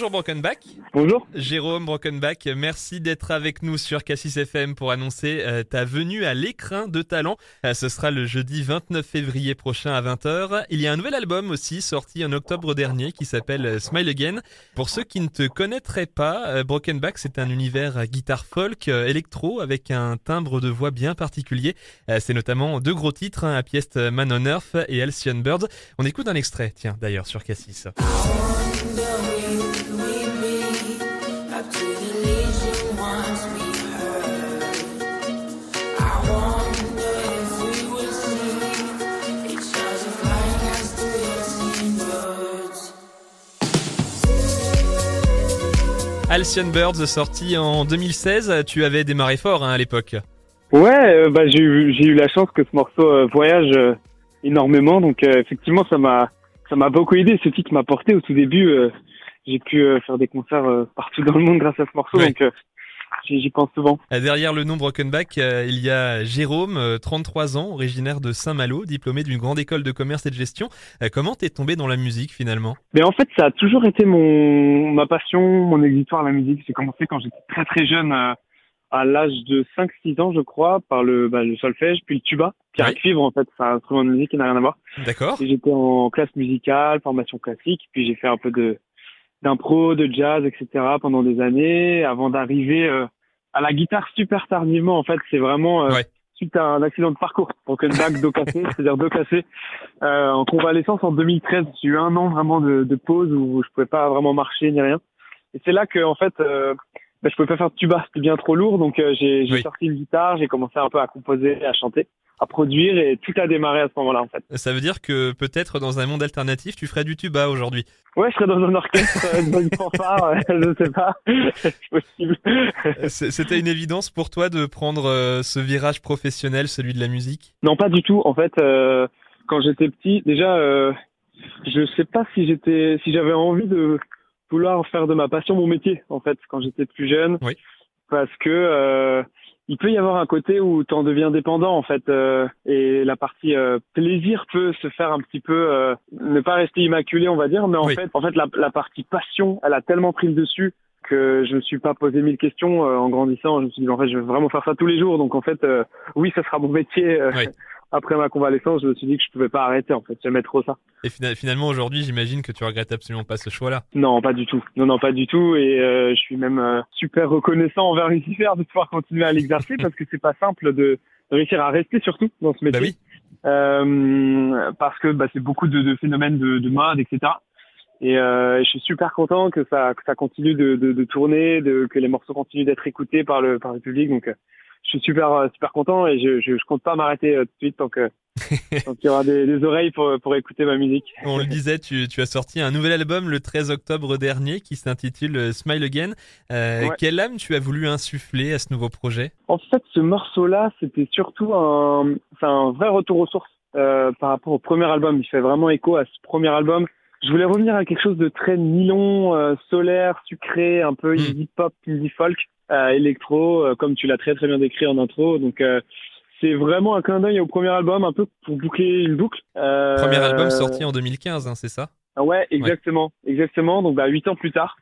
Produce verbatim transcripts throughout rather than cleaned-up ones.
Bonjour Brokenback. Bonjour. Jérôme Brokenback, merci d'être avec nous sur Cassis F M pour annoncer euh, ta venue à l'Écrin de Talent. Euh, ce sera le jeudi vingt-neuf février prochain à vingt heures. Il y a un nouvel album aussi sorti en octobre dernier qui s'appelle euh, Smile Again. Pour ceux qui ne te connaîtraient pas, euh, Brokenback c'est un univers euh, guitare folk, euh, électro avec un timbre de voix bien particulier. Euh, c'est notamment deux gros titres, hein, Happiest Man on Earth et Halcyon Birds. On écoute un extrait, tiens d'ailleurs sur Cassis. Halcyon Birds, sorti en deux mille seize, tu avais démarré fort hein, à l'époque. Ouais, euh, bah j'ai eu j'ai eu la chance que ce morceau euh, voyage euh, énormément, donc euh, effectivement ça m'a ça m'a beaucoup aidé. Ce titre m'a porté au tout début. Euh, j'ai pu euh, faire des concerts euh, partout dans le monde grâce à ce morceau, ouais. donc euh, j'y, j'y pense souvent. Derrière le nom Brokenback, euh, il y a Jérôme, euh, trente-trois ans, originaire de Saint-Malo, diplômé d'une grande école de commerce et de gestion. Euh, comment t'es tombé dans la musique finalement ? Mais en fait, ça a toujours été mon ma passion, mon exutoire à la musique. J'ai commencé quand j'étais très très jeune. Euh, à l'âge de cinq six ans, je crois, par le, bah, le solfège, puis le tuba, pierre oui. cuivre, en fait, c'est un instrument de musique qui n'a rien à voir. D'accord. Et j'étais en classe musicale, formation classique, puis j'ai fait un peu de d'impro, de jazz, et cetera pendant des années, avant d'arriver euh, à la guitare super tardivement. En fait, c'est vraiment euh, ouais. suite à un accident de parcours, Brokenback, dos cassé, c'est-à-dire dos cassé, euh, en convalescence en deux mille treize. J'ai eu un an vraiment de, de pause où je pouvais pas vraiment marcher ni rien. Et c'est là que, en fait, euh, bah, je pouvais pas faire de tuba, c'était bien trop lourd, donc euh, j'ai, j'ai oui. sorti une guitare, j'ai commencé un peu à composer, à chanter, à produire, et tout a démarré à ce moment-là, en fait. Ça veut dire que peut-être dans un monde alternatif, tu ferais du tuba aujourd'hui. Ouais, je serais dans un orchestre, euh, dans une fanfare, euh, je sais pas, c'est possible. C'était une évidence pour toi de prendre euh, ce virage professionnel, celui de la musique ? Non, pas du tout. En fait, euh, quand j'étais petit, déjà, euh, je sais pas si j'étais, si j'avais envie de vouloir faire de ma passion mon métier, en fait, quand j'étais plus jeune. Oui. Parce que euh, il peut y avoir un côté où t'en deviens dépendant, en fait, euh, et la partie euh, plaisir peut se faire un petit peu, euh, ne pas rester immaculé, on va dire, mais en oui. fait, en fait, la, la partie passion, elle a tellement pris le dessus que je me suis pas posé mille questions euh, en grandissant. Je me suis dit, en fait, je vais vraiment faire ça tous les jours. Donc, en fait, euh, oui, ça sera mon métier. Euh, oui. Après ma convalescence, je me suis dit que je pouvais pas arrêter, en fait. J'aimais trop ça. Et finalement, aujourd'hui, j'imagine que tu regrettes absolument pas ce choix-là. Non, pas du tout. Non, non, pas du tout. Et euh, je suis même euh, super reconnaissant envers Lucifer de pouvoir continuer à l'exercer parce que c'est pas simple de, de réussir à rester surtout dans ce métier. Bah oui. Euh, parce que bah, c'est beaucoup de, de phénomènes de, de mode, et cetera. Et euh, je suis super content que ça, que ça continue de, de, de tourner, de, que les morceaux continuent d'être écoutés par le, par le public. Donc, euh, je suis super, super content et je, je, je compte pas m'arrêter euh, tout de suite tant que, tant qu'il y aura des, des oreilles pour, pour écouter ma musique. On le disait, tu, tu as sorti un nouvel album le treize octobre dernier qui s'intitule Smile Again. Euh, ouais. Quelle âme tu as voulu insuffler à ce nouveau projet ? En fait, ce morceau-là, c'était surtout un, c'est un vrai retour aux sources euh, par rapport au premier album. Il fait vraiment écho à ce premier album. Je voulais revenir à quelque chose de très nylon, euh, solaire, sucré, un peu indie pop, indie folk, euh, électro, euh, comme tu l'as très très bien décrit en intro. Donc euh, c'est vraiment un clin d'œil au premier album, un peu pour boucler une boucle. Euh, premier album sorti en deux mille quinze, hein, c'est ça ? Ouais, exactement, ouais. exactement. Donc bah huit ans plus tard.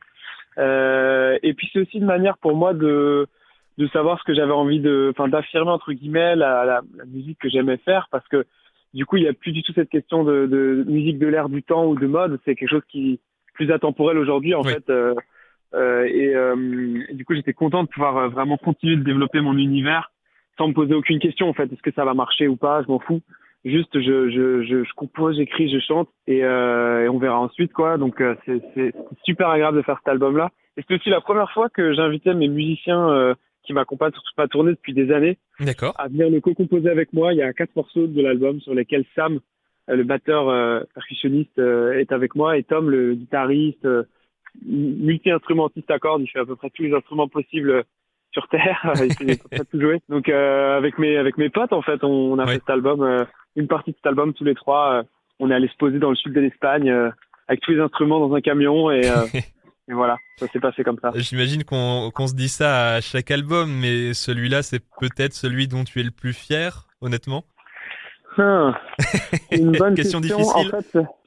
Euh, et puis c'est aussi une manière pour moi de de savoir ce que j'avais envie de, enfin d'affirmer entre guillemets la, la, la musique que j'aimais faire, parce que du coup, il n'y a plus du tout cette question de, de musique de l'air du temps ou de mode. C'est quelque chose qui est plus atemporel aujourd'hui, en oui. fait. Euh, euh, et, euh, et du coup, j'étais content de pouvoir vraiment continuer de développer mon univers sans me poser aucune question, en fait. Est-ce que ça va marcher ou pas ? Je m'en fous. Juste, je, je, je, je compose, j'écris, je chante et, euh, et on verra ensuite, quoi. Donc, euh, c'est, c'est super agréable de faire cet album-là. Et c'est aussi la première fois que j'invitais mes musiciens euh, qui m'accompagnent sur toute ma tournée depuis des années. D'accord. À venir le co-composer avec moi. Il y a quatre morceaux de l'album sur lesquels Sam, le batteur euh, percussionniste, euh, est avec moi, et Tom, le guitariste, euh, multi-instrumentiste à cordes. Il fait à peu près tous les instruments possibles sur Terre. Il sait à peu près tout jouer. Donc euh, avec mes avec mes potes, en fait, on, on a oui. fait cet album, euh, une partie de cet album tous les trois. Euh, on est allé se poser dans le sud de l'Espagne euh, avec tous les instruments dans un camion et euh, Et voilà, ça s'est passé comme ça. J'imagine qu'on, qu'on se dit ça à chaque album, mais celui-là, c'est peut-être celui dont tu es le plus fier, honnêtement. Ah, une bonne question, question difficile. En fait,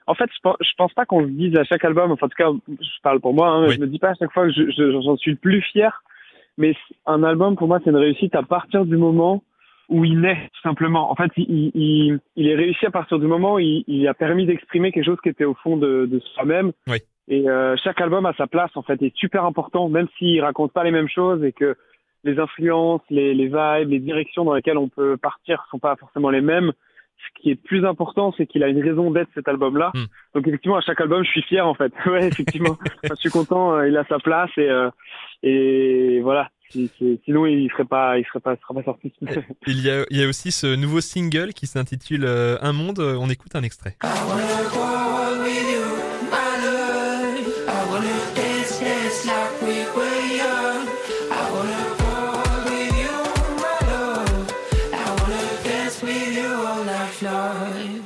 En fait, je pense, je pense pas qu'on se dise à chaque album, enfin en tout cas, je parle pour moi, hein, Oui. je me dis pas à chaque fois que je, je- j'en suis le plus fier, mais un album pour moi c'est une réussite à partir du moment où il naît, tout simplement. En fait, il, il, il, il est réussi à partir du moment où il, il a permis d'exprimer quelque chose qui était au fond de, de soi-même. Oui. Et euh, chaque album a sa place, en fait, est super important, même s'il raconte pas les mêmes choses et que les influences, les, les vibes, les directions dans lesquelles on peut partir sont pas forcément les mêmes. Ce qui est plus important, c'est qu'il a une raison d'être, cet album-là. Mm. Donc effectivement, à chaque album, je suis fier, en fait. Ouais, effectivement, Enfin, je suis content. euh, il a sa place et euh, et voilà. Si- si- Sinon, il serait pas, il serait pas, serait pas sorti. Il y a, il y a aussi ce nouveau single qui s'intitule euh, Un monde. On écoute un extrait. I wanna go with you, my love. I wanna dance, dance like we were young. I wanna go with you, my love. I wanna dance with you all night long.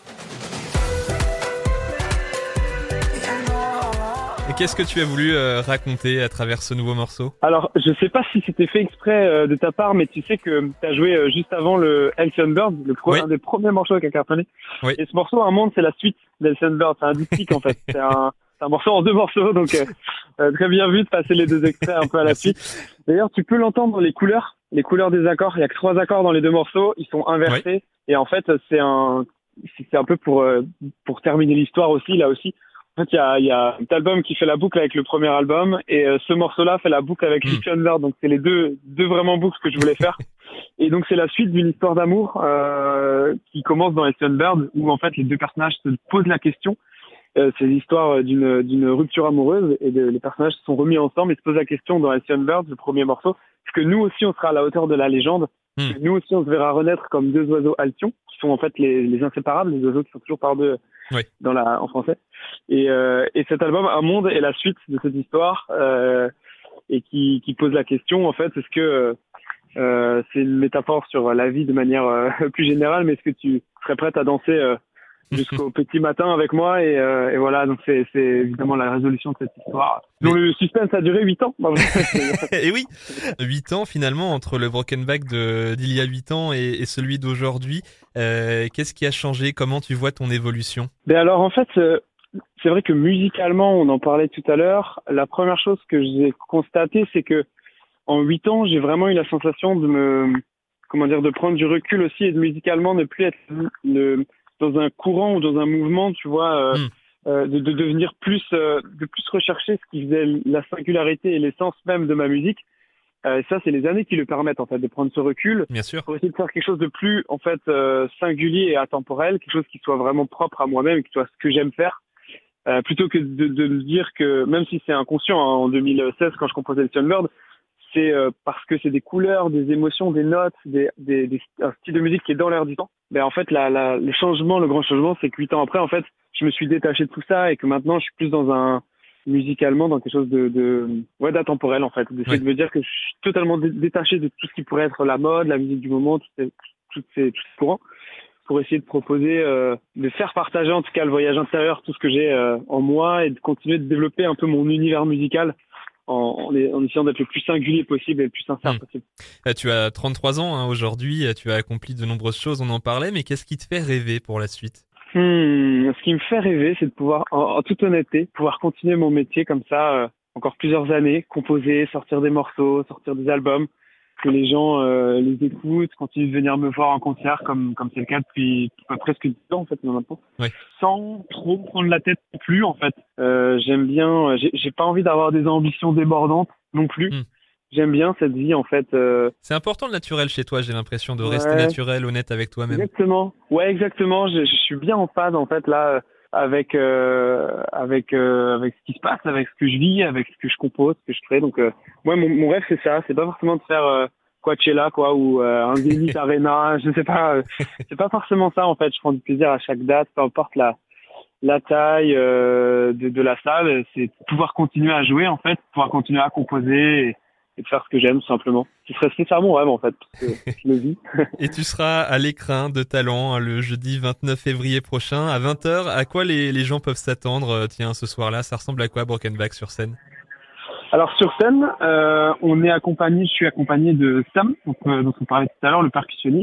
Et qu'est-ce que tu as voulu euh, raconter à travers ce nouveau morceau? Alors, je sais pas si c'était fait exprès euh, de ta part, mais tu sais que tu as joué euh, juste avant le Elton Bird, le pro- Oui. un des premiers morceaux qui a cartonné. Oui. Et ce morceau, Un monde, c'est la suite d'Elton Bird. C'est un diptyque, en fait. C'est un, c'est un morceau en deux morceaux, donc euh, euh, très bien vu de passer les deux extraits un peu à la Merci. suite. D'ailleurs, tu peux l'entendre dans les couleurs, les couleurs des accords. Il y a que trois accords dans les deux morceaux, ils sont inversés. Et en fait, c'est un, c'est un peu pour euh, pour terminer l'histoire aussi, là aussi. En fait, il y a, il y a cet album qui fait la boucle avec le premier album et euh, ce morceau-là fait la boucle avec Mm. Fiction Bird. Donc, c'est les deux, deux vraiment boucles que je voulais faire. Et donc, c'est la suite d'une histoire d'amour euh, qui commence dans Fiction Bird où, en fait, les deux personnages se posent la question. Euh, c'est l'histoire d'une, d'une rupture amoureuse et de, les personnages se sont remis ensemble et se posent la question dans Fiction Bird, le premier morceau. Est-ce que nous aussi, on sera à la hauteur de la légende? Mm. Est-ce que nous aussi, on se verra renaître comme deux oiseaux altions qui sont, en fait, les, les inséparables, les oiseaux qui sont toujours par deux Oui. dans la, en français. Et, euh, et cet album, Un monde, est la suite de cette histoire euh, et qui, qui pose la question, en fait, est-ce que euh, c'est une métaphore sur la vie de manière euh, plus générale, mais est-ce que tu serais prête à danser euh, jusqu'au petit matin avec moi et, euh, et voilà, donc c'est, c'est évidemment la résolution de cette histoire. Donc Mais- le suspense a duré huit ans. Non, mais- Et oui, huit ans finalement entre le Broken Back de, d'il y a huit ans et, et celui d'aujourd'hui. Euh, qu'est-ce qui a changé? Comment tu vois ton évolution? Mais alors en fait, euh, c'est vrai que musicalement, on en parlait tout à l'heure, la première chose que j'ai constatée, c'est que en huit ans, j'ai vraiment eu la sensation de me, comment dire, de prendre du recul aussi et de musicalement ne plus être le, dans un courant ou dans un mouvement, tu vois, euh, Mm. euh, de, de devenir plus, euh, de plus rechercher ce qui faisait la singularité et l'essence même de ma musique. Euh, ça, c'est les années qui le permettent en fait de prendre ce recul Bien sûr. pour essayer de faire quelque chose de plus en fait euh, singulier et atemporel, quelque chose qui soit vraiment propre à moi-même, qui soit ce que j'aime faire. Euh, plutôt que de, de me dire que, même si c'est inconscient, hein, en deux mille seize, quand je composais le Sunbird, c'est euh, parce que c'est des couleurs, des émotions, des notes, des, des, des, un style de musique qui est dans l'air du temps. Ben, en fait, la, la, le changement, le grand changement, c'est que huit ans après, en fait, je me suis détaché de tout ça et que maintenant, je suis plus dans un, musicalement, dans quelque chose de, de ouais, d'atemporel, en fait. D'essayer Ouais. de me dire que je suis totalement dé- détaché de tout ce qui pourrait être la mode, la musique du moment, tous ces, tous ces, tous ces courants, pour essayer de proposer, euh, de faire partager en tout cas le voyage intérieur, tout ce que j'ai euh, en moi et de continuer de développer un peu mon univers musical en, en, en essayant d'être le plus singulier possible et le plus sincère Mm. possible. Euh, Tu as trente-trois ans hein, aujourd'hui, euh, tu as accompli de nombreuses choses, on en parlait, mais qu'est-ce qui te fait rêver pour la suite? Hmm, ce qui me fait rêver, c'est de pouvoir, en, en toute honnêteté, pouvoir continuer mon métier comme ça euh, encore plusieurs années, composer, sortir des morceaux, sortir des albums, que les gens euh, les écoutent, continuent de venir me voir en concert comme comme c'est le cas depuis euh, presque dix ans en fait maintenant, Ouais. sans trop me prendre la tête non plus en fait. Euh, j'aime bien, j'ai, j'ai pas envie d'avoir des ambitions débordantes non plus. Hmm. J'aime bien cette vie en fait. Euh, C'est important le naturel chez toi, j'ai l'impression, de Ouais. rester naturel, honnête avec toi-même. Exactement. Ouais, exactement. Je, je suis bien en phase en fait là euh, avec euh, avec euh, avec ce qui se passe, avec ce que je vis, avec ce que je compose, ce que je crée. Donc, euh, moi, mon, mon rêve c'est ça. C'est pas forcément de faire euh, Coachella quoi ou euh, un Zénith Arena. Je sais pas. euh, c'est pas forcément ça en fait. Je prends du plaisir à chaque date, peu importe la la taille euh, de, de la salle. C'est de pouvoir continuer à jouer en fait, pouvoir continuer à composer. Et, et de faire ce que j'aime, tout simplement. Ce serait, c'est ça mon rêve, en fait, parce que je le vis. Et tu seras à l'écrin de Talent hein, le jeudi vingt-neuf février prochain à vingt heures. À quoi les, les gens peuvent s'attendre euh, tiens, ce soir-là? Ça ressemble à quoi, Broken Back sur scène? Alors, sur scène, euh, on est accompagné, je suis accompagné de Sam, donc, euh, dont on parlait tout à l'heure, le percussionniste,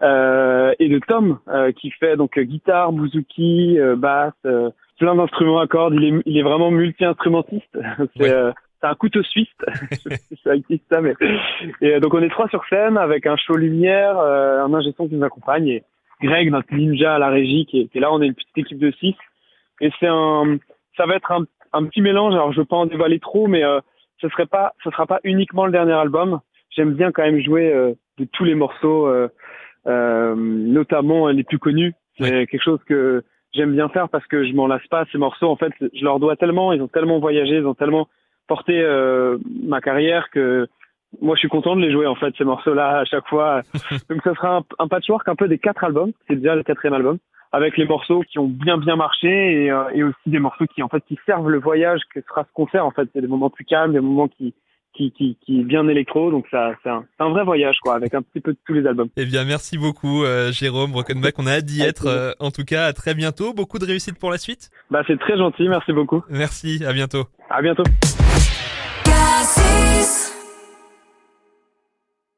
euh, et de Tom euh, qui fait donc guitare, bouzouki, euh, basse, euh, plein d'instruments à cordes. Il est, il est vraiment multi-instrumentiste. C'est, Ouais. euh, c'est un couteau suisse. Je sais pas si ça existe ça, mais et euh, donc on est trois sur scène avec un show lumière, euh, un ingé son qui nous accompagne et Greg, notre ninja à la régie, qui est, qui est là. On est une petite équipe de six et c'est un, ça va être un, un petit mélange. Alors je veux pas en dévoiler trop, mais euh, ce serait pas, ce sera pas uniquement le dernier album. J'aime bien quand même jouer euh, de tous les morceaux, euh, euh, notamment les plus connus. C'est Ouais. quelque chose que j'aime bien faire parce que je m'en lasse pas. Ces morceaux, en fait, je leur dois tellement, ils ont tellement voyagé, ils ont tellement porté euh, ma carrière que moi, je suis content de les jouer, en fait, ces morceaux-là, à chaque fois. Donc, ça sera un, un patchwork un peu des quatre albums. C'est déjà le quatrième album. Avec les morceaux qui ont bien, bien marché et, euh, et aussi des morceaux qui, en fait, qui servent le voyage que sera ce concert, en fait. C'est des moments plus calmes, des moments qui, qui, qui, qui est bien électro. Donc, ça, c'est un, c'est un vrai voyage, quoi, avec un petit peu de tous les albums. Eh bien, merci beaucoup, euh, Jérôme Brockenbach. On a hâte d'y Avec être. plaisir. euh, en tout cas, à très bientôt. Beaucoup de réussite pour la suite. Bah, c'est très gentil. Merci beaucoup. Merci, à bientôt. À bientôt.